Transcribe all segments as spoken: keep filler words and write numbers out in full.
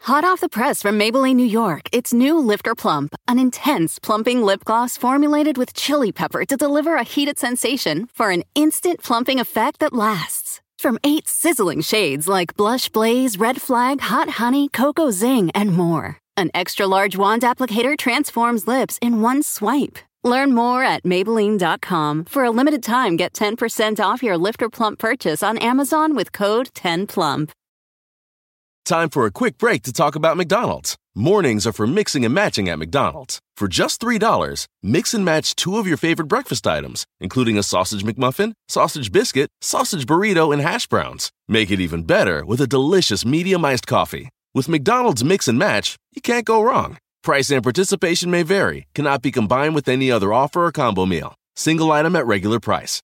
Hot off the press from Maybelline, New York, it's new Lifter Plump, an intense plumping lip gloss formulated with chili pepper to deliver a heated sensation for an instant plumping effect that lasts. From eight sizzling shades like Blush Blaze, Red Flag, Hot Honey, Cocoa Zing, and more. An extra-large wand applicator transforms lips in one swipe. Learn more at Maybelline dot com. For a limited time, get ten percent off your Lifter Plump purchase on Amazon with code ten plump. Time for a quick break to talk about McDonald's. Mornings are for mixing and matching at McDonald's. For just three dollars, mix and match two of your favorite breakfast items, including a sausage McMuffin, sausage biscuit, sausage burrito, and hash browns. Make it even better with a delicious medium iced coffee. With McDonald's Mix and Match, you can't go wrong. Price and participation may vary. Cannot be combined with any other offer or combo meal. Single item at regular price.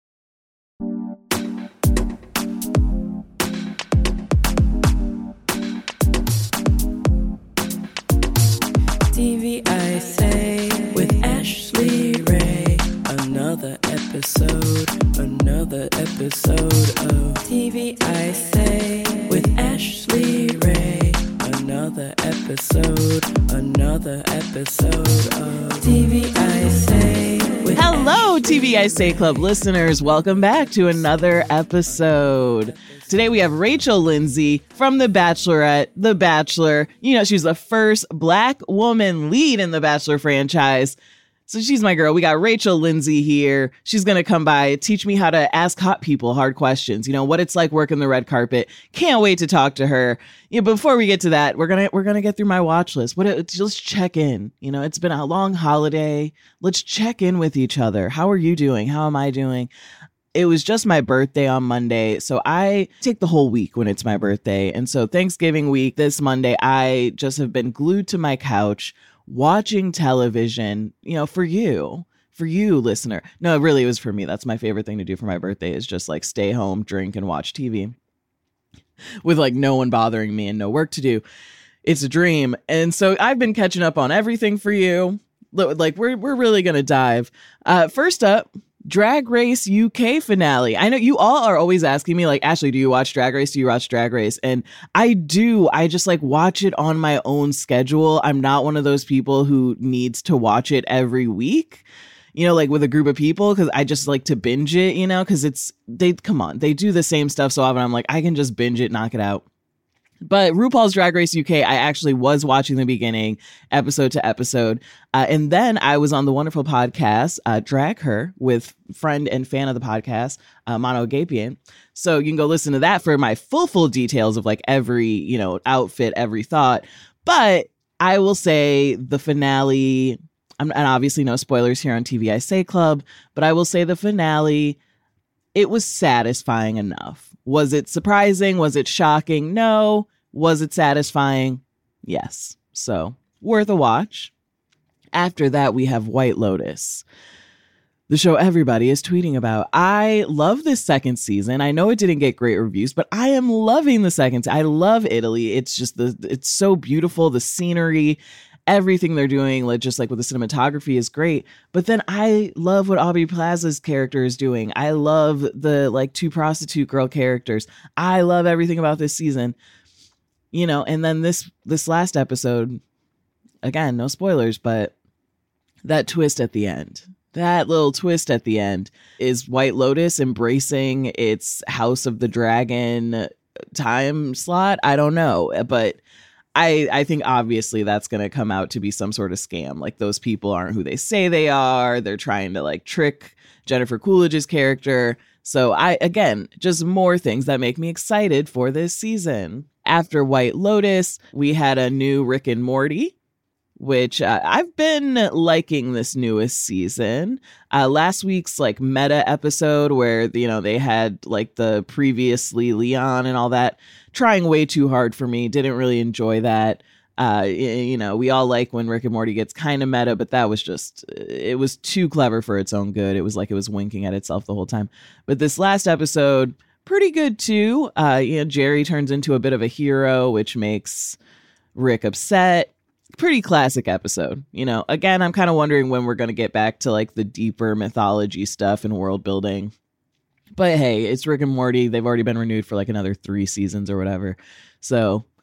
T V I Say with Ashley Ray. Another episode, another episode of T V I Say with Ashley Ray. Another episode, another episode of T V I Say with Hello, T V I Say Club listeners. Welcome back to another episode. Today we have Rachel Lindsay from The Bachelorette, The Bachelor. You know, she's the first Black woman lead in the Bachelor franchise. So she's my girl. We got Rachel Lindsay here. She's going to come by, teach me how to ask hot people hard questions. You know, what it's like working the red carpet. Can't wait to talk to her. Yeah, but before we get to that, we're going to we're going to get through my watch list. What it, let's check in. You know, it's been a long holiday. Let's check in with each other. How are you doing? How am I doing? It was just my birthday on Monday, so I take the whole week when it's my birthday. And so Thanksgiving week, this Monday, I just have been glued to my couch watching television, you know, for you, for you, listener. No, really, it was for me. That's my favorite thing to do for my birthday is just like stay home, drink, and watch T V with like no one bothering me and no work to do. It's a dream. And so I've been catching up on everything for you. Like we're we're really going to dive. Uh, first up, Drag Race U K finale. I know you all are always asking me like, Ashley, do you watch Drag Race? Do you watch Drag Race? And I do. I just like watch it on my own schedule. I'm not one of those people who needs to watch it every week, you know, like with a group of people, because I just like to binge it, you know, because it's they come on, they do the same stuff so often. I'm like, I can just binge it, knock it out. But RuPaul's Drag Race U K, I actually was watching the beginning, episode to episode. Uh, and then I was on the wonderful podcast, uh, Drag Her, with friend and fan of the podcast, uh, Mono Gapian. So you can go listen to that for my full, full details of like every, you know, outfit, every thought. But I will say the finale, I'm, and obviously no spoilers here on T V I Say Club, but I will say the finale, it was satisfying enough. Was it surprising? Was it shocking? No. Was it satisfying? Yes. So worth a watch. After that, we have White Lotus, the show everybody is tweeting about. I love this second season. I know it didn't get great reviews, but I am loving the second. I love Italy. It's just the, it's so beautiful. The scenery, everything they're doing, like just like with the cinematography is great. But then I love what Aubrey Plaza's character is doing. I love the like two prostitute girl characters. I love everything about this season, you know. And then this this last episode, again, no spoilers, but that twist at the end, that little twist at the end is White Lotus embracing its House of the Dragon time slot. I don't know, but I, I think obviously that's going to come out to be some sort of scam. Like those people aren't who they say they are. They're trying to like trick Jennifer Coolidge's character. So I, again, just more things that make me excited for this season. After White Lotus, we had a new Rick and Morty, which uh, I've been liking this newest season. Uh, last week's like meta episode where, you know, they had like the previously Leon and all that, trying way too hard for me. Didn't really enjoy that. Uh, you know, we all like when Rick and Morty gets kind of meta, but that was just, it was too clever for its own good. It was like it was winking at itself the whole time. But this last episode, pretty good too. Uh, you know, Jerry turns into a bit of a hero, which makes Rick upset. Pretty classic episode. You know, again, I'm kind of wondering when we're going to get back to like the deeper mythology stuff and world building. But hey, it's Rick and Morty. They've already been renewed for like another three seasons or whatever. So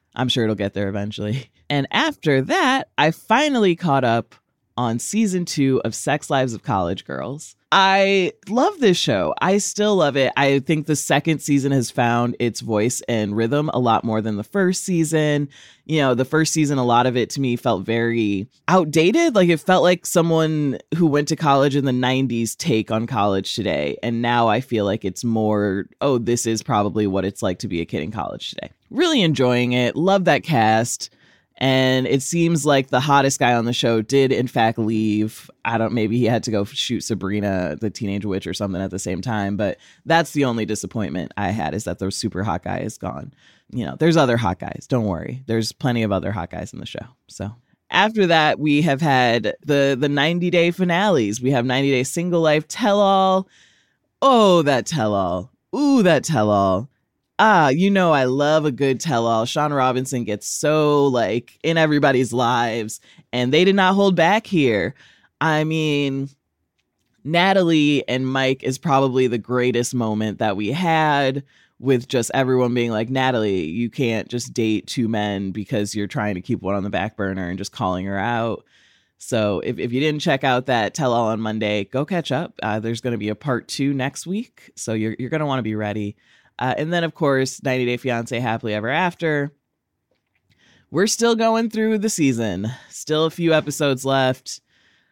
I'm sure it'll get there eventually. And after that, I finally caught up on season two of Sex Lives of College Girls. I love this show. I still love it. I think the second season has found its voice and rhythm a lot more than the first season. You know, the first season, a lot of it to me felt very outdated. Like it felt like someone who went to college in the nineties take on college today. And now I feel like it's more, oh, this is probably what it's like to be a kid in college today. Really enjoying it. Love that cast. And it seems like the hottest guy on the show did, in fact, leave. I don't, maybe he had to go shoot Sabrina, the Teenage Witch or something at the same time. But that's the only disappointment I had, is that the super hot guy is gone. You know, there's other hot guys. Don't worry. There's plenty of other hot guys in the show. So after that, we have had the the ninety day finales. We have ninety day Single Life Tell All. Oh, that tell all. Ooh, that tell all. Ah, you know, I love a good tell-all. Sean Robinson gets so, like, in everybody's lives, and they did not hold back here. I mean, Natalie and Mike is probably the greatest moment that we had, with just everyone being like, Natalie, you can't just date two men because you're trying to keep one on the back burner and just calling her out. So if, if you didn't check out that tell-all on Monday, go catch up. Uh, there's going to be a part two next week, so you're you're going to want to be ready. Uh, and then, of course, ninety day fiance Happily Ever After. We're still going through the season. Still a few episodes left.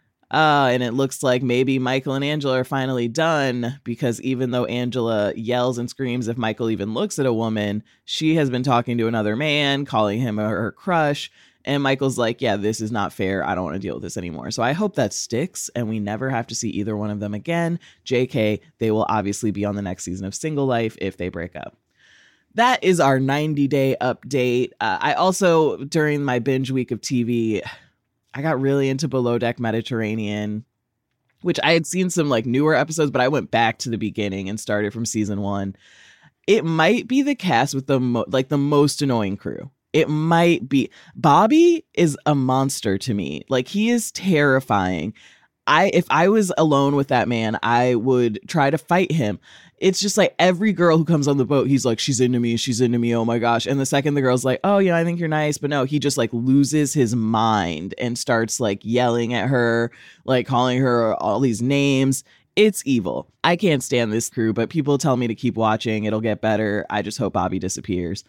Uh, and it looks like maybe Michael and Angela are finally done, because even though Angela yells and screams if Michael even looks at a woman, she has been talking to another man, calling him her, her crush. And Michael's like, yeah, this is not fair. I don't want to deal with this anymore. So I hope that sticks and we never have to see either one of them again. J K, they will obviously be on the next season of Single Life if they break up. That is our ninety day update. Uh, I also, during my binge week of T V, I got really into Below Deck Mediterranean, which I had seen some like newer episodes, but I went back to the beginning and started from season one. It might be the cast with the mo- like the most annoying crew. It might be. Bobby is a monster to me. Like, he is terrifying. I if I was alone with that man, I would try to fight him. It's just like every girl who comes on the boat, he's like, she's into me, she's into me, oh my gosh. And the second the girl's like, oh, yeah, I think you're nice. But no, he just like loses his mind and starts like yelling at her, like calling her all these names. It's evil. I can't stand this crew, but people tell me to keep watching. It'll get better. I just hope Bobby disappears.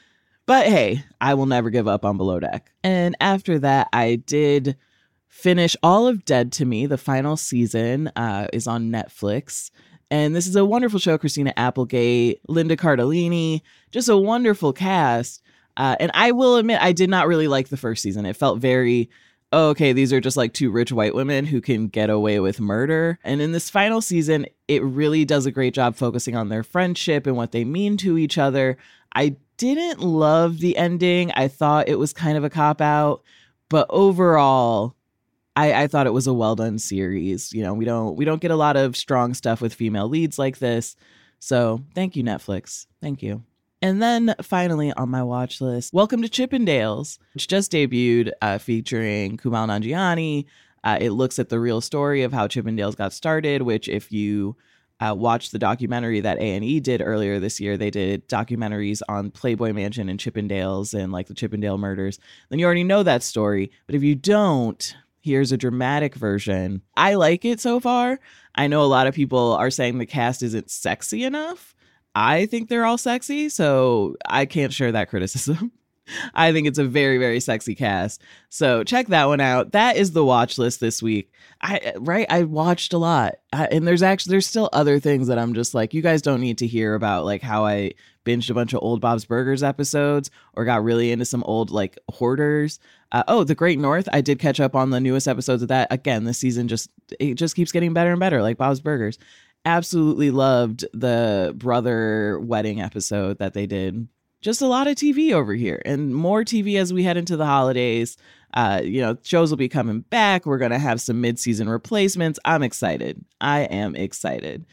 But hey, I will never give up on Below Deck. And after that, I did finish all of Dead to Me. The final season uh, is on Netflix. And this is a wonderful show. Christina Applegate, Linda Cardellini, just a wonderful cast. Uh, and I will admit, I did not really like the first season. It felt very, oh, okay, these are just like two rich white women who can get away with murder. And in this final season, it really does a great job focusing on their friendship and what they mean to each other. I didn't love the ending. I thought it was kind of a cop-out. But overall, I, I thought it was a well-done series. You know, we don't we don't get a lot of strong stuff with female leads like this. So thank you, Netflix. Thank you. And then finally on my watch list, Welcome to Chippendales, which just debuted, uh, featuring Kumail Nanjiani. Uh, it looks at the real story of how Chippendales got started, which if you uh, watch the documentary that A and E did earlier this year, they did documentaries on Playboy Mansion and Chippendales and like the Chippendale murders, then you already know that story. But if you don't, here's a dramatic version. I like it so far. I know a lot of people are saying the cast isn't sexy enough. I think they're all sexy, so I can't share that criticism. I think it's a very, very sexy cast. So check that one out. That is the watch list this week. I right, I watched a lot. I, and there's actually there's still other things that I'm just like, you guys don't need to hear about, like how I binged a bunch of old Bob's Burgers episodes or got really into some old like Hoarders. Uh, oh, The Great North. I did catch up on the newest episodes of that. Again, this season just it just keeps getting better and better, like Bob's Burgers. Absolutely loved the brother wedding episode that they did. Just a lot of T V over here, and more T V as we head into the holidays. Uh, you know, shows will be coming back. We're going to have some mid-season replacements. I'm excited. I am excited.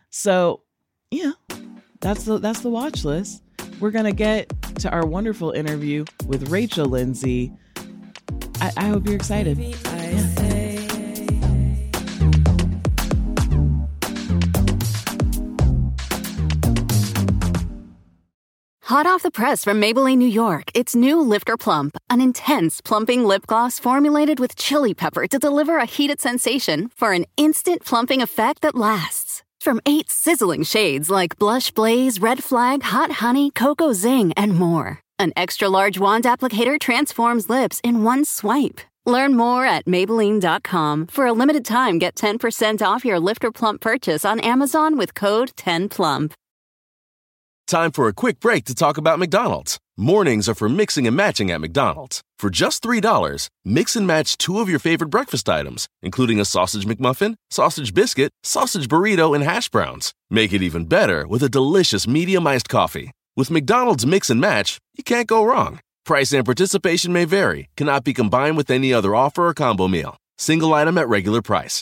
So, yeah, that's the, that's the watch list. We're going to get to our wonderful interview with Rachel Lindsay. I, I hope you're excited. Yeah. Hot off the press from Maybelline, New York, it's new Lifter Plump, an intense plumping lip gloss formulated with chili pepper to deliver a heated sensation for an instant plumping effect that lasts. From eight sizzling shades like Blush Blaze, Red Flag, Hot Honey, Cocoa Zing, and more. An extra-large wand applicator transforms lips in one swipe. Learn more at Maybelline dot com. For a limited time, get ten percent off your Lifter Plump purchase on Amazon with code ten plump. Time for a quick break to talk about McDonald's. Mornings are for mixing and matching at McDonald's. For just three dollars, mix and match two of your favorite breakfast items, including a sausage McMuffin, sausage biscuit, sausage burrito, and hash browns. Make it even better with a delicious medium iced coffee. With McDonald's Mix and Match, you can't go wrong. Price and participation may vary, cannot be combined with any other offer or combo meal. Single item at regular price.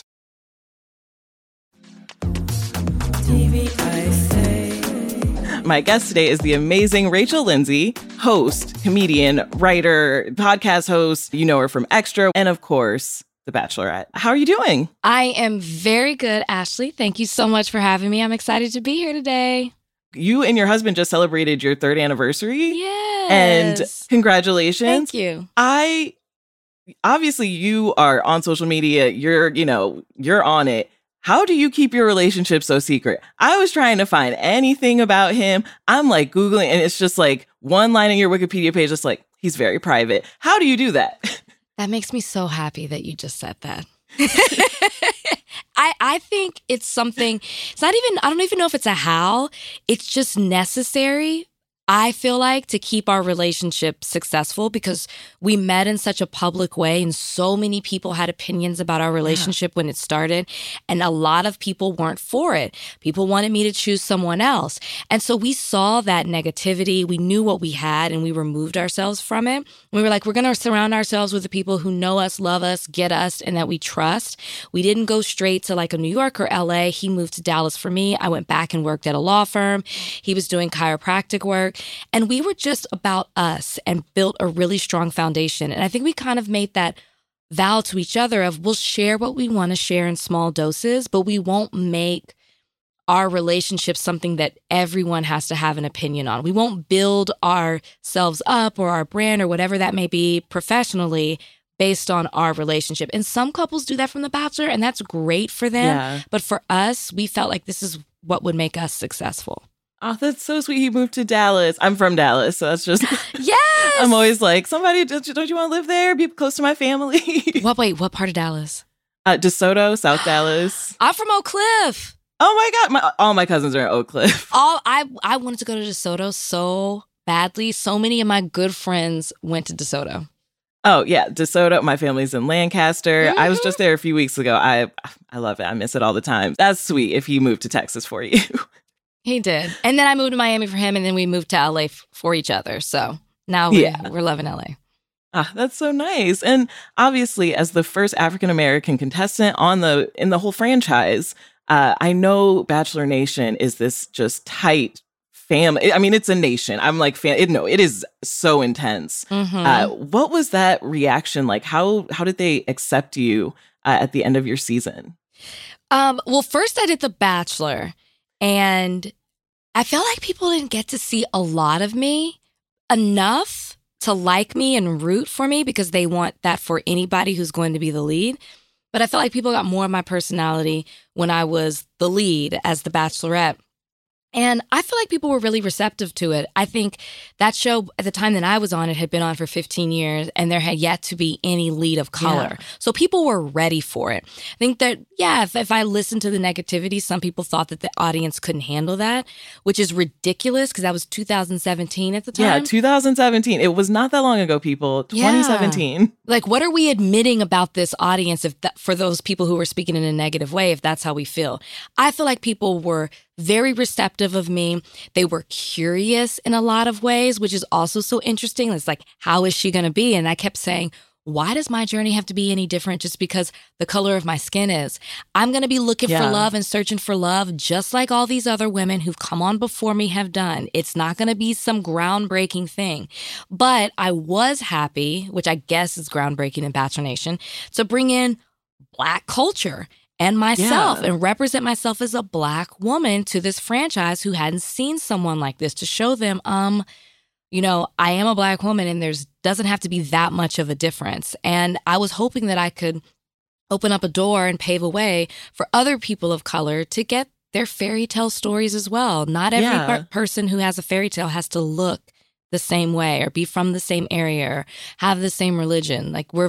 T V I say. My guest today is the amazing Rachel Lindsay, host, comedian, writer, podcast host. You know her from Extra, and of course, The Bachelorette. How are you doing? I am very good, Ashley. Thank you so much for having me. I'm excited to be here today. You and your husband just celebrated your third anniversary. Yes. And congratulations. Thank you. I, obviously you are on social media. You're, you know, you're on it. How do you keep your relationship so secret? I was trying to find anything about him. I'm like Googling and it's just like one line in your Wikipedia page. It's like, he's very private. How do you do that? That makes me so happy that you just said that. I, I think it's something, it's not even, I don't even know if it's a how, it's just necessary, I feel like, to keep our relationship successful because we met in such a public way and so many people had opinions about our relationship yeah. when it started. And a lot of people weren't for it. People wanted me to choose someone else. And so we saw that negativity. We knew what we had and we removed ourselves from it. We were like, we're going to surround ourselves with the people who know us, love us, get us, and that we trust. We didn't go straight to like a New York or L A. He moved to Dallas for me. I went back and worked at a law firm. He was doing chiropractic work. And we were just about us and built a really strong foundation. And I think we kind of made that vow to each other of we'll share what we want to share in small doses, but we won't make our relationship something that everyone has to have an opinion on. We won't build ourselves up or our brand or whatever that may be professionally based on our relationship. And some couples do that from The Bachelor, and that's great for them. Yeah. But for us, we felt like this is what would make us successful. Oh, that's so sweet. He moved to Dallas. I'm from Dallas, so that's just... Yes! I'm always like, somebody, don't you, don't you want to live there? Be close to my family? What, wait, what part of Dallas? Uh, DeSoto, South Dallas. I'm from Oak Cliff. Oh my God. My, all my cousins are in Oak Cliff. All I, I wanted to go to DeSoto so badly. So many of my good friends went to DeSoto. Oh, yeah. DeSoto. My family's in Lancaster. Mm-hmm. I was just there a few weeks ago. I I love it. I miss it all the time. That's sweet if he moved to Texas for you. He did. And then I moved to Miami for him, and then we moved to L A f- for each other. So now we're, yeah. we're loving L A. Ah, that's so nice. And obviously, as the first African-American contestant on the in the whole franchise, uh, I know Bachelor Nation is this just tight family. I mean, it's a nation. I'm like, fan- it, no, it is so intense. Mm-hmm. Uh, what was that reaction like? How how did they accept you uh, at the end of your season? Um, well, first I did The Bachelor. And I felt like people didn't get to see a lot of me, enough to like me and root for me because they want that for anybody who's going to be the lead. But I felt like people got more of my personality when I was the lead as the Bachelorette. And I feel like people were really receptive to it. I think that show at the time that I was on it had been on for fifteen years and there had yet to be any lead of color. Yeah. So people were ready for it. I think that, yeah, if, if I listened to the negativity, some people thought that the audience couldn't handle that, which is ridiculous because that was two thousand seventeen at the time. Yeah, two thousand seventeen. It was not that long ago, people. twenty seventeen. Yeah. Like, what are we admitting about this audience if that, for those people who were speaking in a negative way, if that's how we feel? I feel like people were very receptive of me. They were curious in a lot of ways, which is also so interesting. It's like, how is she going to be? And I kept saying, why does my journey have to be any different just because the color of my skin is? I'm going to be looking yeah. for love and searching for love just like all these other women who've come on before me have done. It's not going to be some groundbreaking thing. But I was happy, which I guess is groundbreaking in Bachelor Nation, to bring in Black culture and myself Yeah. and represent myself as a Black woman to this franchise who hadn't seen someone like this, to show them, um, you know, I am a Black woman and there's doesn't have to be that much of a difference. And I was hoping that I could open up a door and pave a way for other people of color to get their fairy tale stories as well. Not every Yeah. per- person who has a fairy tale has to look the same way or be from the same area or have the same religion. Like we're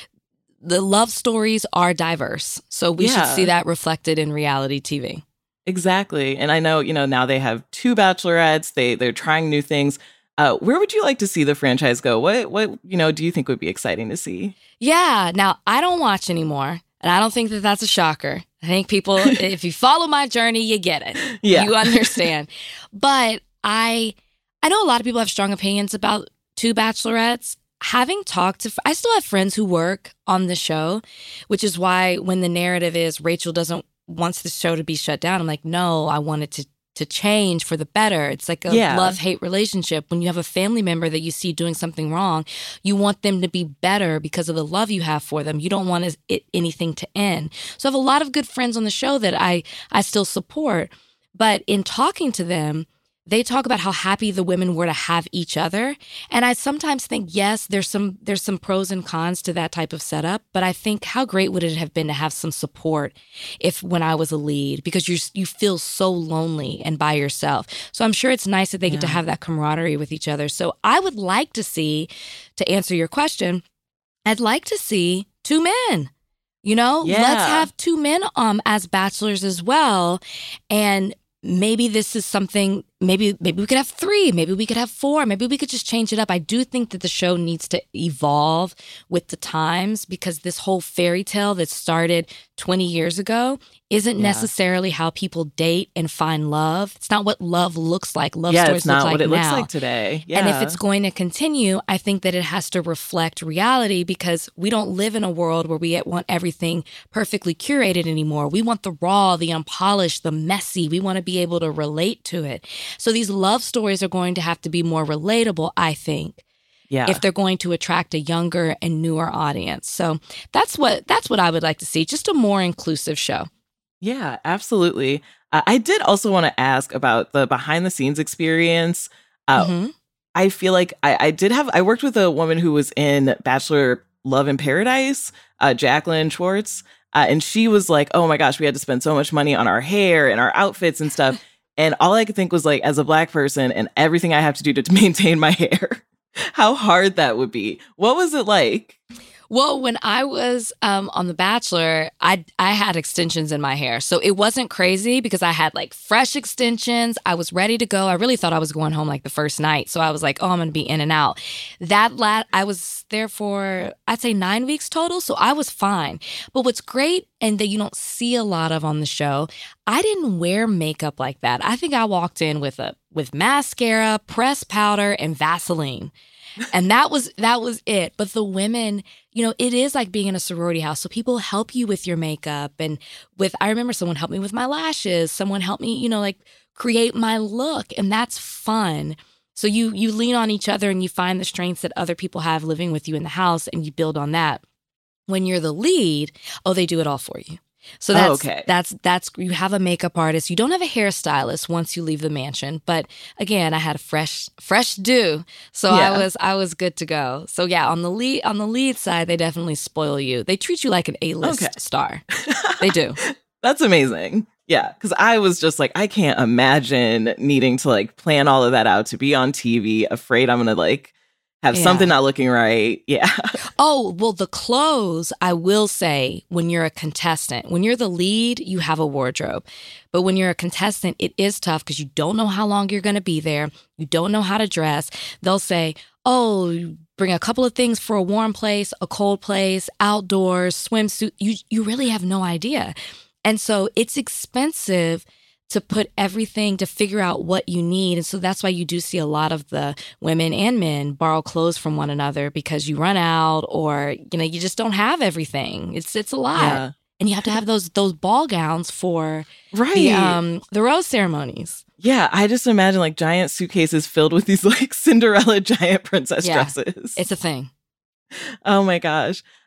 the love stories are diverse. So we Yeah. should see that reflected in reality T V. Exactly. And I know, you know, now they have two bachelorettes. They they're trying new things. Uh, where would you like to see the franchise go? What what you know do you think would be exciting to see? Yeah. Now, I don't watch anymore, and I don't think that that's a shocker. I think people, if you follow my journey, you get it. Yeah. You understand. But I, I know a lot of people have strong opinions about two bachelorettes. Having talked to, I still have friends who work on the show, which is why when the narrative is Rachel doesn't wants the show to be shut down, I'm like, no, I want it to to change for the better. It's like a Yeah. love-hate relationship. When you have a family member that you see doing something wrong, you want them to be better because of the love you have for them. You don't want it, anything to end. So I have a lot of good friends on the show that I, I still support. But in talking to them, they talk about how happy the women were to have each other. And I sometimes think, yes, there's some there's some pros and cons to that type of setup. But I think how great would it have been to have some support if when I was a lead, because you you feel so lonely and by yourself. So I'm sure it's nice that they get to Yeah. have that camaraderie with each other. So I would like to see, to answer your question, I'd like to see two men. You know, Yeah. let's have two men um as bachelors as well. And maybe this is something, maybe maybe we could have three, maybe we could have four, maybe we could just change it up. I do think that the show needs to evolve with the times, because this whole fairy tale that started twenty years ago isn't Yeah. necessarily how people date and find love. It's not what love looks like. Love yeah, stories it's not look like what it now. looks like today. Yeah. And if it's going to continue, I think that it has to reflect reality, because we don't live in a world where we want everything perfectly curated anymore. We want the raw, the unpolished, the messy. We want to be able to relate to it. So these love stories are going to have to be more relatable, I think, yeah. if they're going to attract a younger and newer audience. So that's what that's what I would like to see, just a more inclusive show. Yeah, absolutely. Uh, I did also want to ask about the behind the scenes experience. Uh, Mhm. I feel like I, I did have, I worked with a woman who was in Bachelor Love in Paradise, uh, Jacqueline Schwartz. Uh, and she was like, oh my gosh, we had to spend so much money on our hair and our outfits and stuff. And all I could think was like, as a Black person and everything I have to do to maintain my hair, how hard that would be. What was it like? Well, when I was um, on The Bachelor, I I had extensions in my hair. So it wasn't crazy because I had like fresh extensions. I was ready to go. I really thought I was going home like the first night. So I was like, oh, I'm going to be in and out. That la- I was there for, I'd say nine weeks total. So I was fine. But what's great and that you don't see a lot of on the show, I didn't wear makeup like that. I think I walked in with a with mascara, pressed powder, and Vaseline. And that was that was it. But the women, you know, it is like being in a sorority house. So people help you with your makeup and with, I remember someone helped me with my lashes. Someone helped me, you know, like create my look. And that's fun. So you you lean on each other and you find the strengths that other people have living with you in the house and you build on that. When you're the lead, oh, they do it all for you. So that's, Oh, okay. that's, that's, you have a makeup artist. You don't have a hairstylist once you leave the mansion. But again, I had a fresh, fresh do. So Yeah. I was, I was good to go. So yeah, on the lead, on the lead side, they definitely spoil you. They treat you like an A-list Okay. star. They do. That's amazing. Yeah, because I was just like, I can't imagine needing to like plan all of that out to be on T V, afraid I'm going to like have Yeah. something not looking right. Yeah. Oh, well, the clothes, I will say, when you're a contestant, when you're the lead, you have a wardrobe. But when you're a contestant, it is tough because you don't know how long you're going to be there. You don't know how to dress. They'll say, oh, bring a couple of things for a warm place, a cold place, outdoors, swimsuit. You, you really have no idea. And so it's expensive to put everything, to figure out what you need. And so that's why you do see a lot of the women and men borrow clothes from one another because you run out or, you know, you just don't have everything. It's it's a lot. Yeah. And you have to have those those ball gowns for Right. the um the rose ceremonies. Yeah, I just imagine like giant suitcases filled with these like Cinderella giant princess Yeah. dresses. It's a thing. Oh my gosh.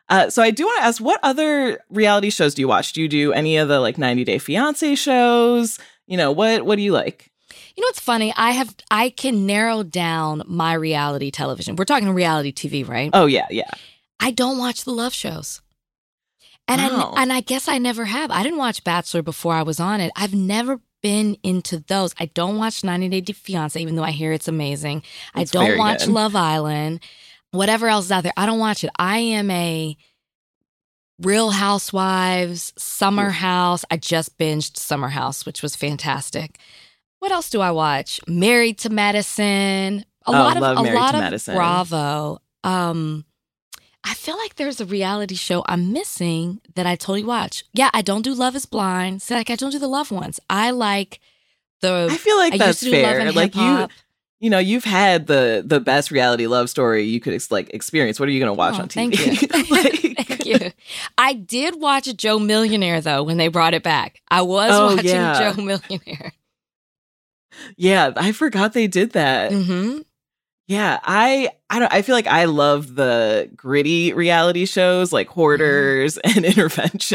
Uh, so I do want to ask, what other reality shows do you watch? Do you do any of the like ninety Day Fiancé shows? You know, what what do you like? You know what's funny? I have I can narrow down my reality television. We're talking reality T V, right? Oh, yeah, yeah. I don't watch the love shows. And Wow. I and I guess I never have. I didn't watch Bachelor before I was on it. I've never been into those. I don't watch ninety Day Fiancé, even though I hear it's amazing. It's I don't very watch good. Love Island. Whatever else is out there, I don't watch it. I am a Real Housewives, Summer House. I just binged Summer House, which was fantastic. What else do I watch? Married to Medicine. A Oh, lot of love a Married lot to of Medicine. Bravo. Um, I feel like there's a reality show I'm missing that I totally watch. Yeah, I don't do Love Is Blind. So like I don't do the love ones. I like the. I feel like I that's used to do Love fair. and Like you, Hip-Hop. you know, you've had the the best reality love story you could ex- like experience. What are you going to watch Oh, on T V? Thank you. Like- Thank you. I did watch Joe Millionaire though when they brought it back. I was Oh, watching yeah. Joe Millionaire. Yeah, I forgot they did that. hmm Yeah, I I don't I feel like I love the gritty reality shows like Hoarders and Intervention.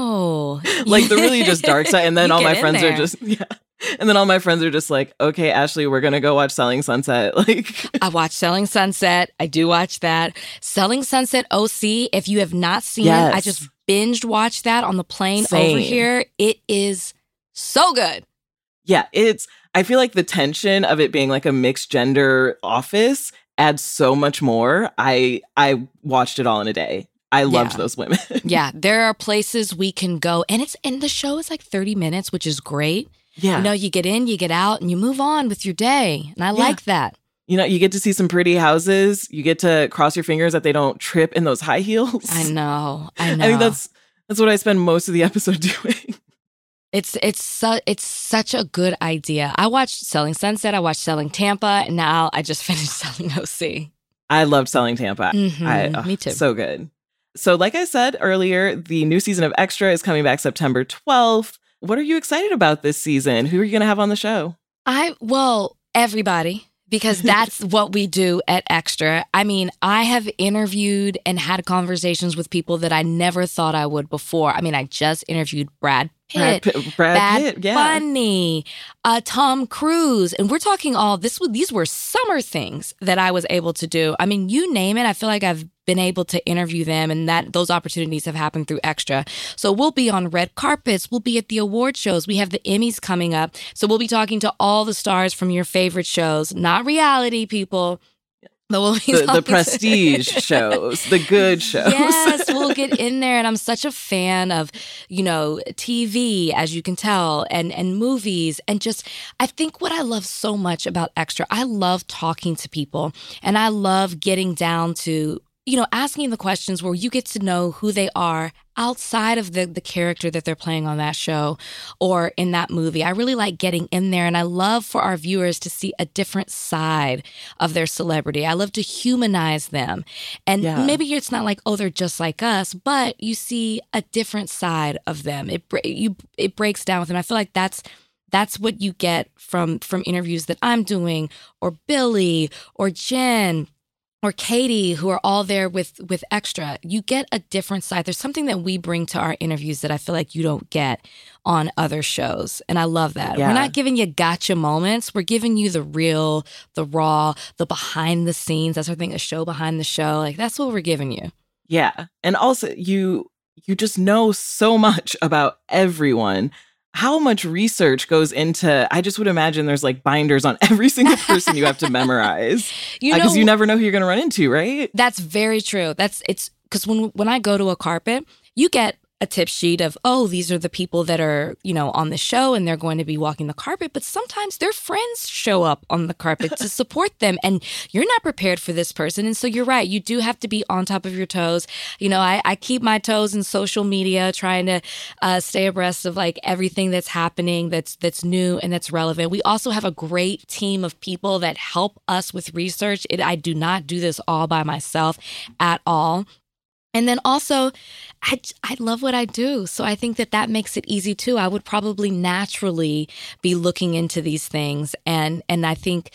Oh, Like the really just dark side. And then You all my get in friends there. are just yeah. And then all my friends are just like, okay, Ashley, we're gonna go watch Selling Sunset. Like I watch Selling Sunset. I do watch that. Selling Sunset O C. If you have not seen it, I Yes. just binged watched that on the plane Same. over here. It is so good. yeah, it's I feel like the tension of it being like a mixed gender office adds so much more. I I watched it all in a day. I loved Yeah. those women. Yeah, there are places we can go, and it's and the show is like thirty minutes, which is great. Yeah. You know, you get in, you get out, and you move on with your day, and I Yeah. like that. You know, you get to see some pretty houses. You get to cross your fingers that they don't trip in those high heels. I know, I know. I think that's that's what I spend most of the episode doing. It's it's su- it's such a good idea. I watched Selling Sunset. I watched Selling Tampa, and now I just finished Selling O C. I loved Selling Tampa. Mhm, I, oh, me too. So good. So, like I said earlier, the new season of Extra is coming back September twelfth. What are you excited about this season? Who are you going to have on the show? I well, everybody, because that's what we do at Extra. I mean, I have interviewed and had conversations with people that I never thought I would before. I mean, I just interviewed Brad Pitt, Brad Pitt. Brad Bad Pitt, yeah. Bunny, uh, Tom Cruise, and we're talking all this. These were summer things that I was able to do. I mean, you name it. I feel like I've been able to interview them, and that those opportunities have happened through Extra. So we'll be on red carpets. We'll be at the award shows. We have the Emmys coming up. So we'll be talking to all the stars from your favorite shows, not reality people. But we'll be The, the talking to- prestige shows, the good shows. Yes, we'll get in there. And I'm such a fan of, you know, T V, as you can tell, and, and movies. And just, I think what I love so much about Extra, I love talking to people, and I love getting down to, you know, asking the questions where you get to know who they are outside of the the character that they're playing on that show or in that movie. I really like getting in there, and I love for our viewers to see a different side of their celebrity. I love to humanize them. And Yeah. maybe it's not like, oh, they're just like us, but you see a different side of them. It bre- you it breaks down with them. I feel like that's that's what you get from from interviews that I'm doing, or Billy, or Jen, or Katie, who are all there with with Extra. You get a different side. There's something that we bring to our interviews that I feel like you don't get on other shows. And I love that. Yeah. We're not giving you gotcha moments. We're giving you the real, the raw, the behind the scenes. That's our thing, a show behind the show. Like, that's what we're giving you. Yeah. And also you you just know so much about everyone. How much research goes into, I just would imagine there's like binders on every single person you have to memorize. You know, Because you never know who you're going to run into, right? That's very true. That's it's because when when I go to a carpet, you get a tip sheet of, oh, these are the people that are, you know, on the show and they're going to be walking the carpet. But sometimes their friends show up on the carpet to support them, and you're not prepared for this person. And so you're right. You do have to be on top of your toes. You know, I, I keep my toes in social media, trying to uh, stay abreast of like everything that's happening, that's that's new and that's relevant. We also have a great team of people that help us with research. It, I do not do this all by myself at all. And then also, I, I love what I do. So I think that that makes it easy too. I would probably naturally be looking into these things. And, and I think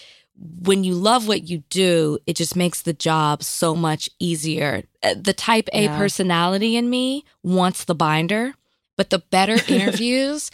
when you love what you do, it just makes the job so much easier. Uh, The type A Yeah. personality in me wants the binder, but the better interviews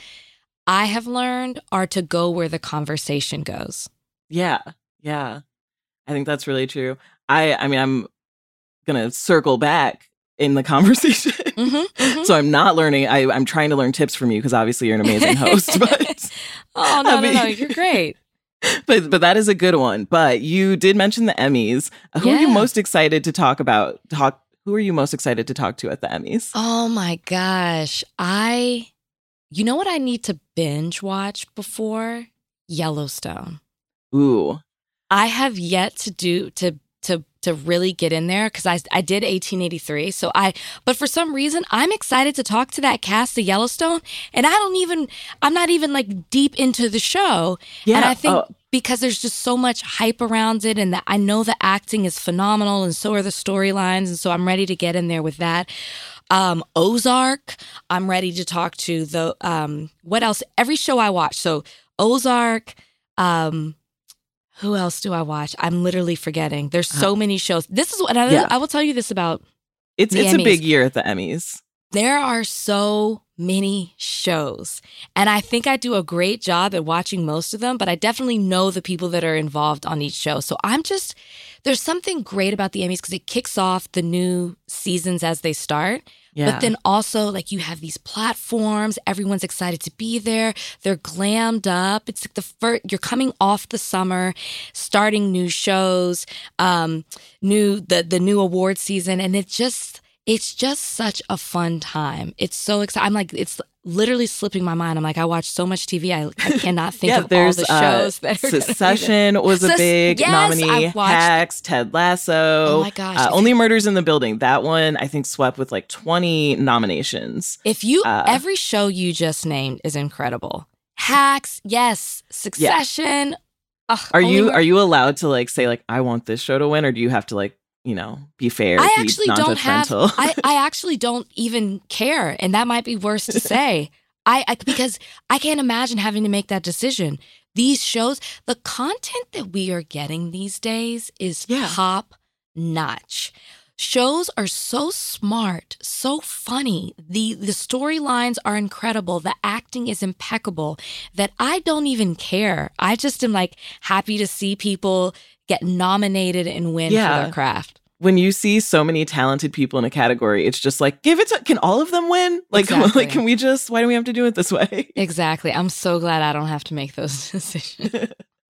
I have learned are to go where the conversation goes. Yeah. Yeah. I think that's really true. I I mean, I'm gonna circle back in the conversation. Mm-hmm, So I'm not learning. I, I'm trying to learn tips from you because obviously you're an amazing host. But oh, no, I no, no. mean- You're great. but but that is a good one. But you did mention the Emmys. Who are you Yeah. most excited to talk about? Talk. Who are you most excited to talk to at the Emmys? Oh my gosh. I, you know what I need to binge watch before? Yellowstone. Ooh. I have yet to do, to, to, to really get in there because I, I did eighteen eighty-three. So I, but for some reason, I'm excited to talk to that cast of Yellowstone. And I don't even, I'm not even like deep into the show. Yeah. And I think oh, because there's just so much hype around it and that I know the acting is phenomenal and so are the storylines. And so I'm ready to get in there with that. Um, Ozark, I'm ready to talk to the, um, what else? Every show I watch. So Ozark, um, who else do I watch? I'm literally forgetting. There's so many shows. This is what I, Yeah. I will tell you this about. it's the it's a Emmys. big year at the Emmys. There are so many shows. And I think I do a great job at watching most of them, but I definitely know the people that are involved on each show. So I'm just, there's something great about the Emmys because it kicks off the new seasons as they start. Yeah. But then also, like, you have these platforms. Everyone's excited to be there. They're glammed up. It's like the first, you're coming off the summer, starting new shows, um, new the the new award season, and it just it's just such a fun time. It's so exciting. I'm like, it's literally slipping my mind. I'm like, I watch so much T V. I, I cannot think yeah, of all there's the shows uh, that are gonna be there. Succession was a Sus- big yes, nominee. I've watched- Hacks, Ted Lasso. Oh my gosh, Uh, if Only Murders in the Building. That one I think swept with like twenty nominations. If you, Uh, every show you just named is incredible. Hacks, yes. Succession. Ugh, Are Only you Mur- are you allowed to like say like I want this show to win, or do you have to like you know be fair? I be actually don't have. non-judgmental? I, I actually don't even care, and that might be worse to say. I, I because I can't imagine having to make that decision. These shows, the content that we are getting these days is Yeah. top notch. Shows are so smart, so funny. The the storylines are incredible. The acting is impeccable that I don't even care. I just am like happy to see people get nominated and win Yeah. for their craft. When you see so many talented people in a category, it's just like give it to. Can all of them win? Like, Exactly. like can we just? Why do we have to do it this way? Exactly. I'm so glad I don't have to make those decisions.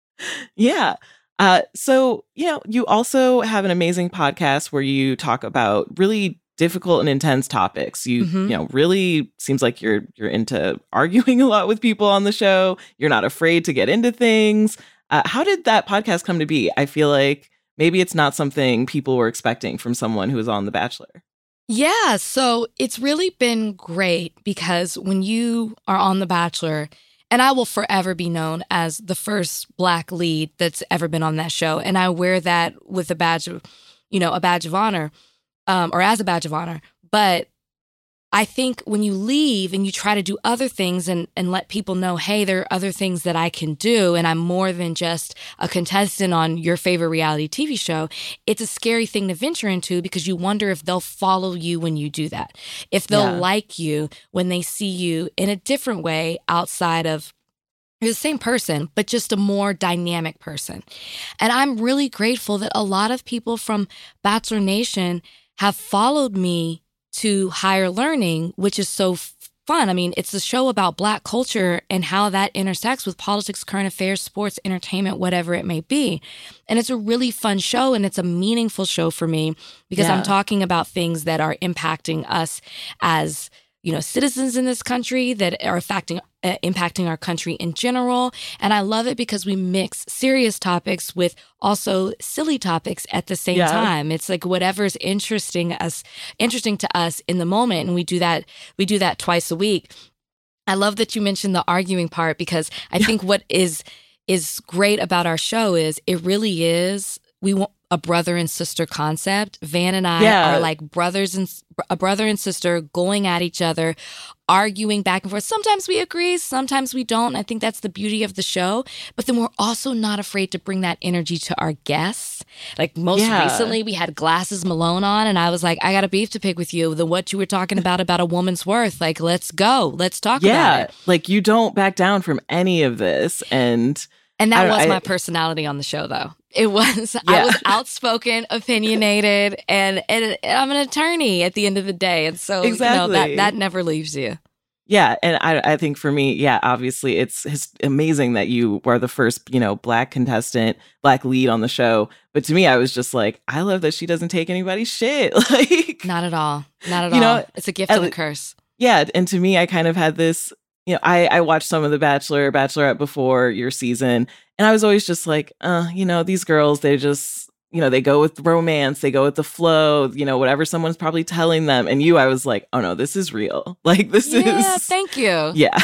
Yeah. Uh, so, you know, you also have an amazing podcast where you talk about really difficult and intense topics. You, Mhm. you know, really seems like you're you're into arguing a lot with people on the show. You're not afraid to get into things. Uh, how did that podcast come to be? I feel like maybe it's not something people were expecting from someone who was on The Bachelor. Yeah, so it's really been great because when you are on The Bachelor, and I will forever be known as the first Black lead that's ever been on that show, and I wear that with a badge of, you know, a badge of honor, um, or as a badge of honor. But I think when you leave and you try to do other things and, and let people know, hey, there are other things that I can do, and I'm more than just a contestant on your favorite reality T V show, it's a scary thing to venture into because you wonder if they'll follow you when you do that, if they'll Yeah. like you when they see you in a different way outside of you're the same person, but just a more dynamic person. And I'm really grateful that a lot of people from Bachelor Nation have followed me to Higher Learning, which is so f- fun. I mean, it's a show about Black culture and how that intersects with politics, current affairs, sports, entertainment, whatever it may be. And it's a really fun show, and it's a meaningful show for me because Yeah. I'm talking about things that are impacting us as, you know, citizens in this country, that are affecting, uh, impacting our country in general. And I love it because we mix serious topics with also silly topics at the same Yeah. time. It's like whatever's interesting us, interesting to us in the moment, and we do that. We do that twice a week. I love that you mentioned the arguing part because I think what is is great about our show is it really is we want a brother and sister concept. Van and I Yeah. are like brothers and a brother and sister going at each other, arguing back and forth. Sometimes we agree, sometimes we don't. I think that's the beauty of the show. But then we're also not afraid to bring that energy to our guests. Like most Yeah. recently, we had Glasses Malone on, and I was like, I got a beef to pick with you. The what you were talking about about a woman's worth. Like, let's go. Let's talk Yeah. about it. Like you don't back down from any of this. And And I that don't- was I- my personality on the show, though. It was, Yeah. I was outspoken, opinionated, and, and I'm an attorney at the end of the day. And so, you know, Exactly. that, that never leaves you. yeah. And I, I think for me, yeah, obviously it's, it's amazing that you were the first, you know, Black contestant, Black lead on the show. But to me, I was just like, I love that she doesn't take anybody's shit. Like, Not at all. Not at You all. know, It's a gift at and a le- curse. yeah. And to me, I kind of had this, you know, I, I watched some of The Bachelor, Bachelorette before your season. And I was always just like, uh, you know, these girls, they just, you know, they go with romance, they go with the flow, you know, whatever someone's probably telling them. And you, I was like, oh no, this is real. Like this Yeah, is, thank you. yeah.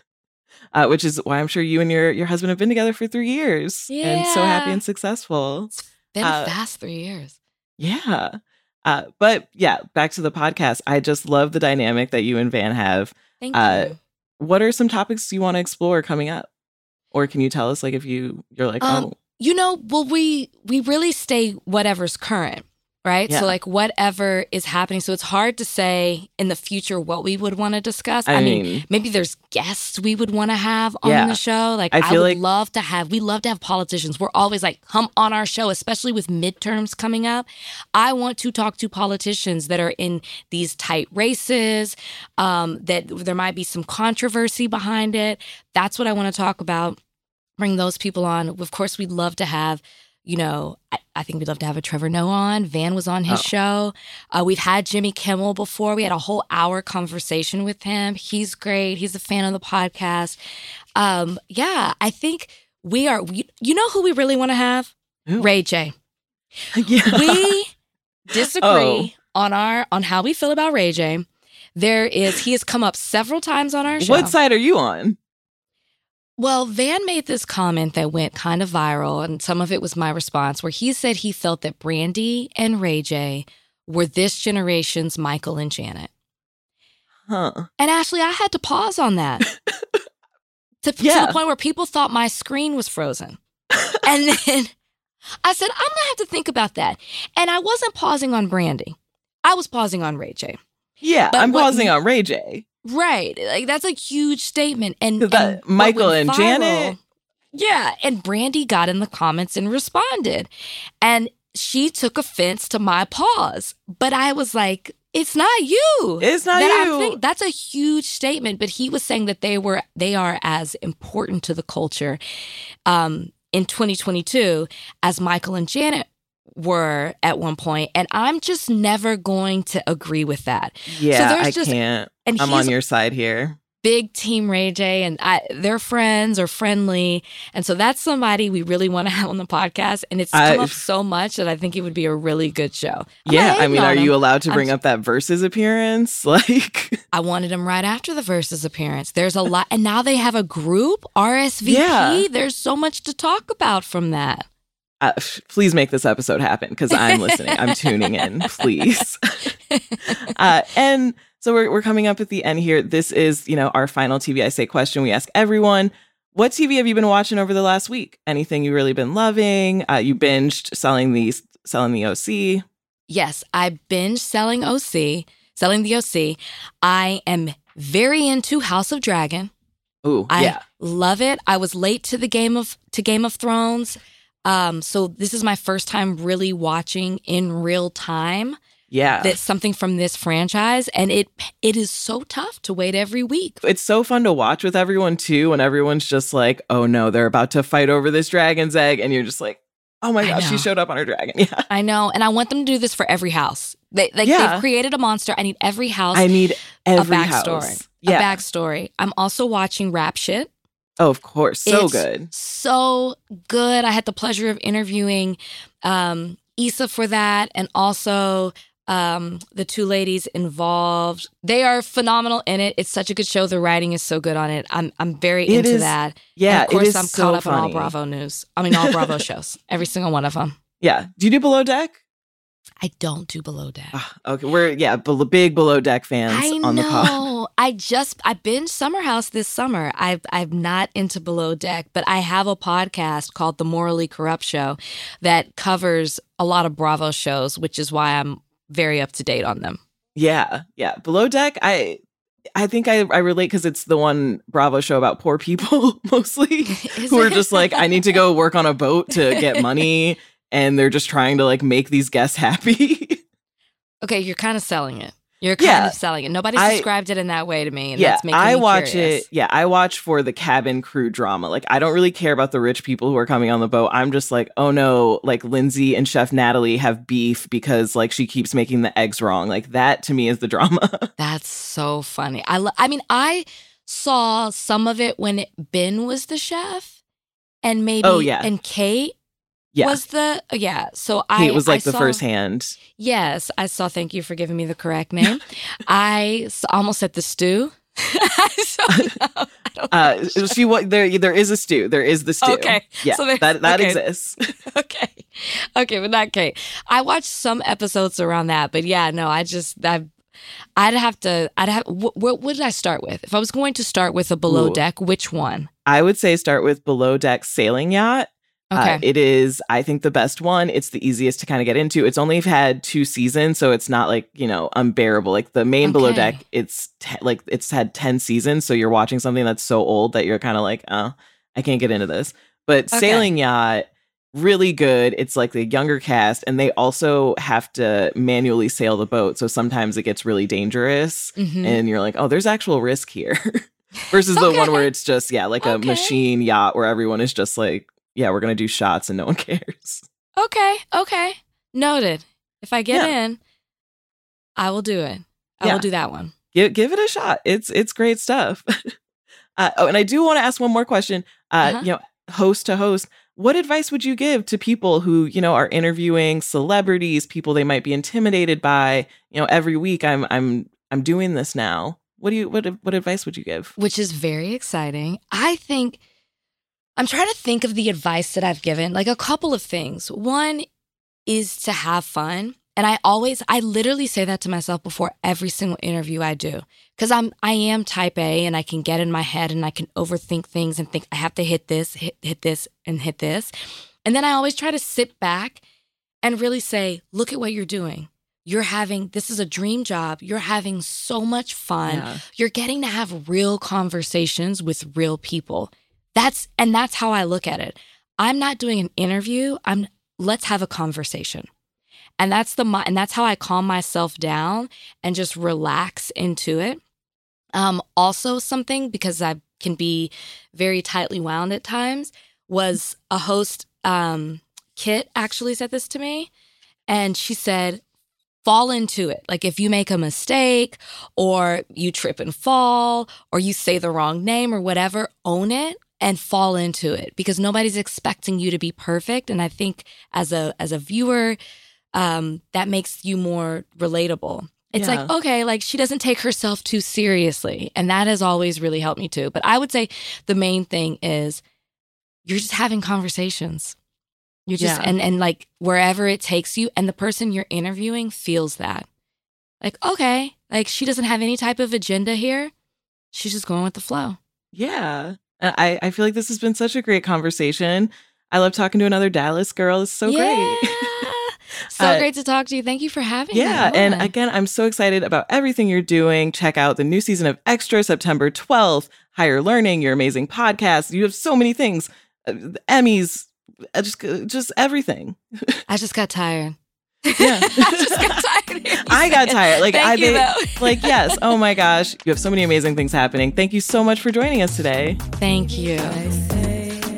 Uh, which is why I'm sure you and your your husband have been together for three years and so happy Yeah. and successful. Been Uh, fast three years. Yeah. Uh, but yeah, back to the podcast. I just love the dynamic that you and Van have. Thank uh, you. What are some topics you want to explore coming up? Or can you tell us, like, if you you're like, Um, oh, You know, well, we we really stay whatever's current, right? Yeah. So like whatever is happening. So it's hard to say in the future what we would want to discuss. I I, mean, mean- maybe there's guests we would want to have on Yeah. the show. Like I I, feel would like- love to have. We love to have politicians. We're always like, come on our show, especially with midterms coming up. I want to talk to politicians that are in these tight races. Um, that there might be some controversy behind it. That's what I want to talk about. Bring those people on. Of course, we'd love to have, you know, I, I think we'd love to have a Trevor Noah on. Van was on his Oh. show. Uh, we've had Jimmy Kimmel before. We had a whole hour conversation with him. He's great. He's a fan of the podcast. Um, yeah, I think we are, we, you know who we really want to have? Who? Ray J. yeah. We disagree Oh. on our, on how we feel about Ray J. There is, he has come up several times on our show. What side are you on? Well, Van made this comment that went kind of viral, and some of it was my response, where he said he felt that Brandy and Ray J were this generation's Michael and Janet. Huh. And Ashley, I had to pause on that to, to Yeah. the point where people thought my screen was frozen. And then I said, I'm going to have to think about that. And I wasn't pausing on Brandy. I was pausing on Ray J. Yeah, But I'm what- pausing on Ray J. Right. Like, that's a huge statement. And, 'Cause that- and what Michael went and Janet- Yeah. And Brandy got in the comments and responded. And she took offense to my pause. But I was like, it's not you. It's not That you. I think that's a huge statement. But he was saying that they were they are as important to the culture um, in twenty twenty-two as Michael and Janet were at one point. And I'm just never going to agree with that. Yeah, there's I just- can't. And I'm he's on your side here. big team Ray J, and I, they're friends or friendly. And so that's somebody we really want to have on the podcast. And it's I- come up so much that I think it would be a really good show. I'm Yeah, not I hating mean, on are him. you allowed to I'm bring s- up that versus appearance? Like, I wanted him right after the Versus appearance. There's a lot. And now they have a group, R S V P. Yeah. There's so much to talk about from that. uh, please make this episode happen because I'm listening. I'm tuning in, please. uh, and so we're we're coming up at the end here. This is, you know, our final T V I Say question. We ask everyone, what T V have you been watching over the last week? Anything you really been loving? Uh, you binged selling the selling the O C. Yes, I binge selling O C, selling the O C. I am very into House of Dragon. Ooh, I yeah. love it. I was late to the Game of to Game of Thrones. Um, so this is my first time really watching in real time Yeah. that's something from this franchise, and it it is so tough to wait every week. It's so fun to watch with everyone too, when everyone's just like, oh no, they're about to fight over this dragon's egg. And you're just like, oh my I gosh, she know. showed up on her dragon. Yeah. I know, and I want them to do this for every house. They like Yeah. they've created a monster. I need every house I need every a backstory. house. Yeah. A backstory. I'm also watching Rap Shit. Oh, of course. So It's good. So good. I had the pleasure of interviewing um, Issa for that, and also um, the two ladies involved. They are phenomenal in it. It's such a good show. The writing is so good on it. I'm I'm very It into is- that. Yeah. And of course, it is I'm so caught up funny. in all Bravo news. I mean, all Bravo shows. Every single one of them. Yeah. Do you do Below Deck? I don't do Below Deck. Ah, okay, we're yeah, be- big Below Deck fans I on the pod. know. I just I binged Summer House this summer. I I'm not into Below Deck, but I have a podcast called The Morally Corrupt Show that covers a lot of Bravo shows, which is why I'm very up to date on them. Yeah, yeah. Below Deck, I I think I, I relate because it's the one Bravo show about poor people mostly who are just like, I need to go work on a boat to get money, and they're just trying to like make these guests happy. Okay, you're kind of selling it. You're kind Yeah. of selling it. Nobody's I- described it in that way to me, and yeah, that's making I me watch curious. it. Yeah, I watch for the cabin crew drama. Like, I don't really care about the rich people who are coming on the boat. I'm just like, oh no, like Lindsay and Chef Natalie have beef because like she keeps making the eggs wrong. Like that to me is the drama. That's so funny. I lo- I mean, I saw some of it when it, Ben was the chef, and maybe Oh, yeah. and Kate Yeah, was the yeah. So I Kate was like I the saw- first hand. Yes, I saw. Thank you for giving me the correct name. I s- almost said the stew. I don't know. I don't Uh, know. she what there there is a stew. There is the stew. Okay, yeah, so there's- that that okay. exists. Okay. Okay, but not Kate. I watched some episodes around that, but yeah, no, I just I I'd have to I'd have wh- what what did I start with? If I was going to start with a Below Ooh. Deck, which one? I would say start with Below Deck Sailing Yacht. Okay. Uh, it is, I think, the best one. It's the easiest to kind of get into. It's only had two seasons, so it's not like, you know, unbearable. Like the main Below Okay. Deck, it's te- like it's had ten seasons, so you're watching something that's so old that you're kind of like, oh, I can't get into this. But Okay. Sailing Yacht, really good. It's like the younger cast, and they also have to manually sail the boat, so sometimes it gets really dangerous, Mhm. and you're like, oh, there's actual risk here. Versus the one Okay. where it's just, yeah, like a Okay. machine yacht where everyone is just like, yeah, we're going to do shots and no one cares. Okay, okay. Noted. If I get Yeah. in, I will do it. I Yeah. will do that one. Give, give it a shot. It's it's great stuff. uh, oh, and I do want to ask one more question. Uh, Uh-huh. You know, host to host, what advice would you give to people who, you know, are interviewing celebrities, people they might be intimidated by? You know, every week I'm I'm I'm doing this now. What do you what what advice would you give? Which is very exciting. I think I'm trying to think of the advice that I've given, like a couple of things. One is to have fun. And I always, I literally say that to myself before every single interview I do. Because I'm, I am type A, and I can get in my head and I can overthink things and think I have to hit this, hit, hit this, and hit this. And then I always try to sit back and really say, look at what you're doing. You're having, this is a dream job. You're having so much fun. Yeah. You're getting to have real conversations with real people. That's, and that's how I look at it. I'm not doing an interview. I'm, let's have a conversation. And that's the, and that's how I calm myself down and just relax into it. Um, also something, because I can be very tightly wound at times, was a host, um, Kit actually said this to me. And she said, fall into it. Like if you make a mistake or you trip and fall or you say the wrong name or whatever, own it and fall into it, because nobody's expecting you to be perfect. And I think as a as a viewer, um, that makes you more relatable. It's Yeah. like, okay, like she doesn't take herself too seriously. And that has always really helped me too. But I would say the main thing is you're just having conversations. You're just, Yeah. and, and like wherever it takes you, and the person you're interviewing feels that. Like, okay, like she doesn't have any type of agenda here. She's just going with the flow. Yeah. Uh, I, I feel like this has been such a great conversation. I love talking to another Dallas girl. It's so yeah. great. So Uh, great to talk to you. Thank you for having me. Yeah. And on. again, I'm so excited about everything you're doing. Check out the new season of Extra September twelfth, Higher Learning, your amazing podcast. You have so many things, uh, the Emmys, uh, just, uh, just everything. I just got tired. Yeah. I just got tired. of you I got saying- tired. Like, Thank I you, think, though. like, yes. Oh my gosh. You have so many amazing things happening. Thank you so much for joining us today. Thank you. I say.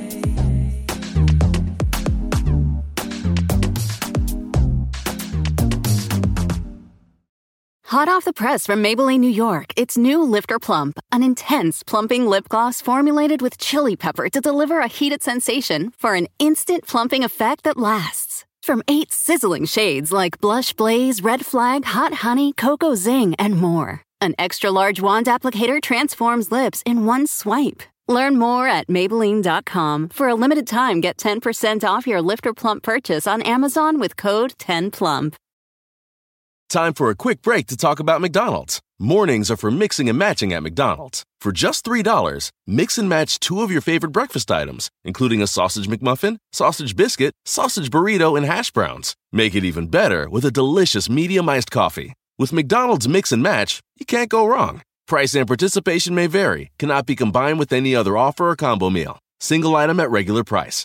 Hot off the press from Maybelline, New York, it's new Lifter Plump, an intense plumping lip gloss formulated with chili pepper to deliver a heated sensation for an instant plumping effect that lasts. From eight sizzling shades like Blush Blaze, Red Flag, Hot Honey, Cocoa Zing, and more. An extra large wand applicator transforms lips in one swipe. Learn more at Maybelline dot com. For a limited time, get ten percent off your Lifter Plump purchase on Amazon with code ten plump. Time for a quick break to talk about McDonald's. Mornings are for mixing and matching at McDonald's. For just three dollars, mix and match two of your favorite breakfast items, including a sausage McMuffin, sausage biscuit, sausage burrito, and hash browns. Make it even better with a delicious medium iced coffee. With McDonald's Mix and Match, you can't go wrong. Price and participation may vary. Cannot be combined with any other offer or combo meal. Single item at regular price.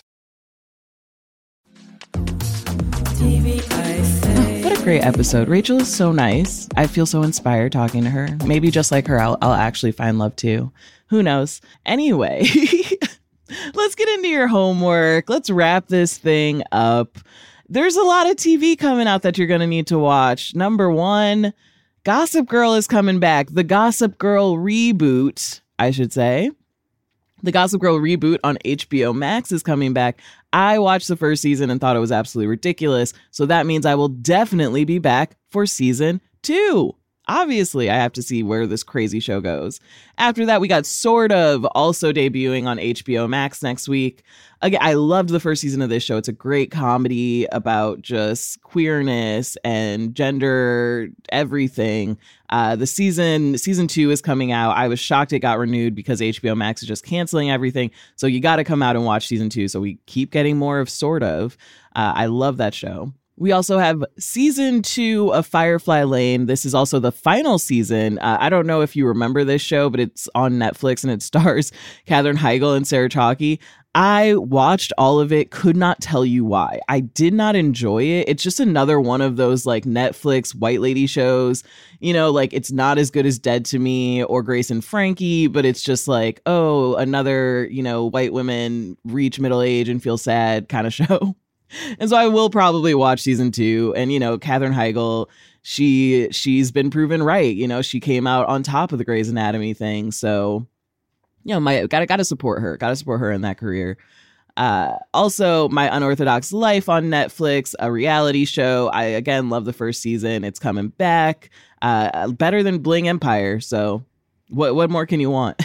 T V I say. What a great episode. Rachel is so nice. I feel so inspired talking to her. Maybe just like her, I'll, I'll actually find love too. Who knows? Anyway, let's get into your homework. Let's wrap this thing up. There's a lot of T V coming out that you're going to need to watch. Number one, Gossip Girl is coming back. The Gossip Girl reboot, I should say. The Gossip Girl reboot on H B O Max is coming back. I watched the first season and thought it was absolutely ridiculous. So that means I will definitely be back for season two. Obviously, I have to see where this crazy show goes. After that, we got Sort of also debuting on H B O Max next week. Again, I loved the first season of this show. It's a great comedy about just queerness and gender, everything. Uh, the season, season two is coming out. I was shocked it got renewed because H B O Max is just canceling everything. So you got to come out and watch season two. So we keep getting more of Sort of. Uh, I love that show. We also have season two of Firefly Lane. This is also the final season. Uh, I don't know if you remember this show, but it's on Netflix and it stars Katherine Heigl and Sarah Chalke. I watched all of it, could not tell you why. I did not enjoy it. It's just another one of those like Netflix white lady shows. You know, like it's not as good as Dead to Me or Grace and Frankie, but it's just like, oh, another, you know, white women reach middle age and feel sad kind of show. And so I will probably watch season two. And, you know, Katherine Heigl, she she's been proven right. You know, she came out on top of the Grey's Anatomy thing. So, you know, my gotta gotta support her. Gotta support her in that career. Uh, also, My Unorthodox Life on Netflix, a reality show. I, again, love the first season. It's coming back. Uh, better than Bling Empire. So what what more can you want?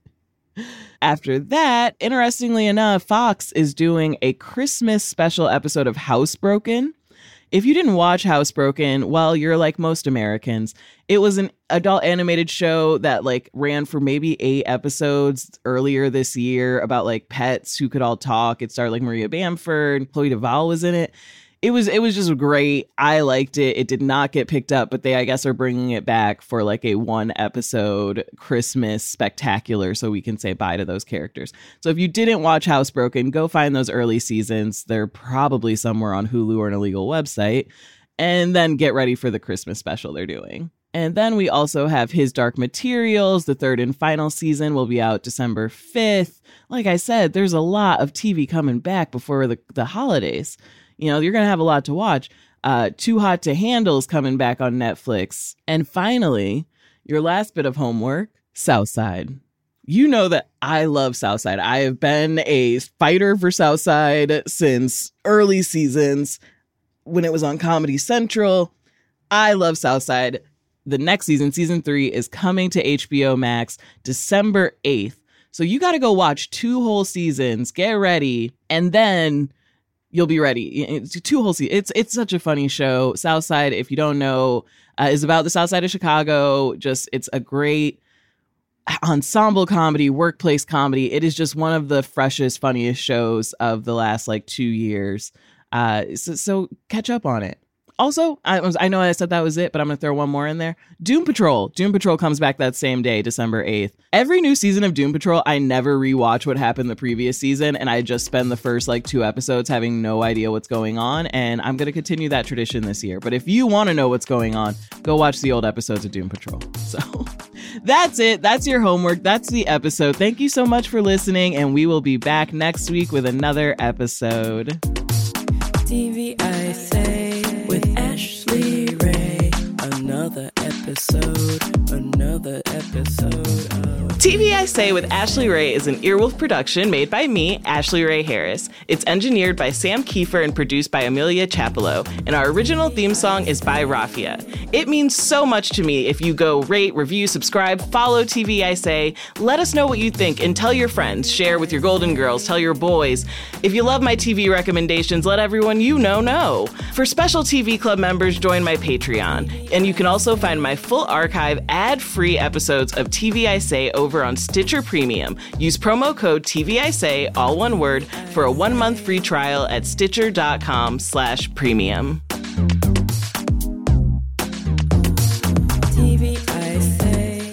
After that, interestingly enough, Fox is doing a Christmas special episode of Housebroken. If you didn't watch Housebroken, well, you're like most Americans. It was an adult animated show that like ran for maybe eight episodes earlier this year about like pets who could all talk. It starred like Maria Bamford, Chloe Duvall was in it. It was it was just great. I liked it. It did not get picked up, but they, I guess, are bringing it back for like a one episode Christmas spectacular so we can say bye to those characters. So if you didn't watch Housebroken, go find those early seasons. They're probably somewhere on Hulu or an illegal website. And then get ready for the Christmas special they're doing. And then we also have His Dark Materials. The third and final season will be out December fifth. Like I said, there's a lot of T V coming back before the, the holidays. You know, you're going to have a lot to watch. Uh, Too Hot to Handle is coming back on Netflix. And finally, your last bit of homework, Southside. You know that I love Southside. I have been a fighter for Southside since early seasons when it was on Comedy Central. I love Southside. The next season, season three, is coming to H B O Max December eighth. So you got to go watch two whole seasons, get ready, and then you'll be ready. It's two whole seasons. It's it's such a funny show. Southside, if you don't know, uh, is about the South Side of Chicago. Just it's a great ensemble comedy, workplace comedy. It is just one of the freshest, funniest shows of the last like two years. Uh, so, so catch up on it. Also, I was I know I said that was it, but I'm going to throw one more in there. Doom Patrol. Doom Patrol comes back that same day, December eighth. Every new season of Doom Patrol, I never rewatch what happened the previous season, and I just spend the first like two episodes having no idea what's going on, and I'm going to continue that tradition this year. But if you want to know what's going on, go watch the old episodes of Doom Patrol. So that's it. That's your homework. That's the episode. Thank you so much for listening, and we will be back next week with another episode. T V I say with Ashley Ray, another episode. episode, another episode of T V I Say with Ashley Ray is an Earwolf production made by me, Ashley Ray Harris. It's engineered by Sam Kiefer and produced by Amelia Chapello, and our original theme song is by Rafia. It means so much to me if you go rate, review, subscribe, follow T V I Say. Let us know what you think and tell your friends. Share with your Golden Girls, tell your boys. If you love my T V recommendations, let everyone you know know. For special T V Club members, join my Patreon. And you can also find my full archive ad-free episodes of T V I Say over on Stitcher Premium. Use promo code T V I Say, all one word, for a one-month free trial at stitcher.com slash premium. T V I Say.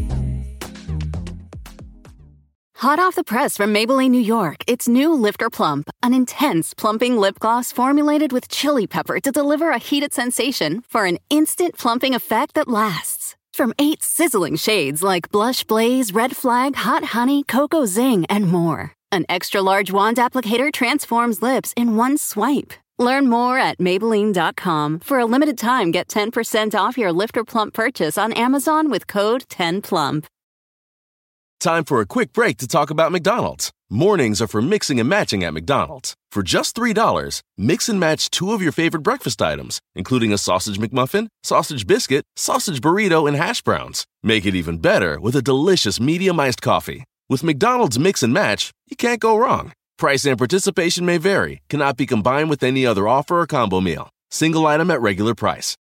Hot off the press from Maybelline, New York, it's new Lifter Plump, an intense plumping lip gloss formulated with chili pepper to deliver a heated sensation for an instant plumping effect that lasts. From eight sizzling shades like Blush Blaze, Red Flag, Hot Honey, Cocoa Zing, and more. An extra-large wand applicator transforms lips in one swipe. Learn more at Maybelline dot com. For a limited time, get ten percent off your Lifter Plump purchase on Amazon with code ten plump. Time for a quick break to talk about McDonald's. Mornings are for mixing and matching at McDonald's. For just three dollars, mix and match two of your favorite breakfast items, including a sausage McMuffin, sausage biscuit, sausage burrito, and hash browns. Make it even better with a delicious medium iced coffee. With McDonald's Mix and Match, you can't go wrong. Price and participation may vary, cannot be combined with any other offer or combo meal. Single item at regular price.